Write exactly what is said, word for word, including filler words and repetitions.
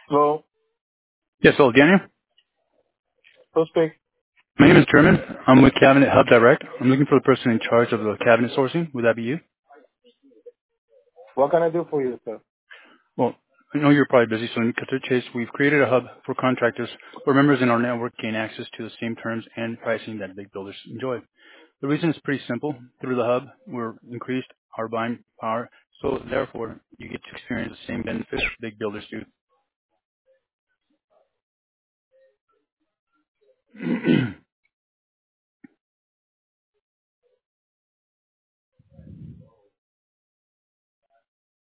Hello, Yes, hello, Daniel. who speak? My name is German. I'm with Cabinet Hub Direct. I'm looking for the person in charge of the cabinet sourcing. Would that be you? What can I do for you, sir? Well, I know you're probably busy, so in cut to the chase, we've created a hub for contractors where members in our network gain access to the same terms and pricing that big builders enjoy. The reason is pretty simple. Through the hub, we're increased our buying power, so therefore you get to experience the same benefits big builders do.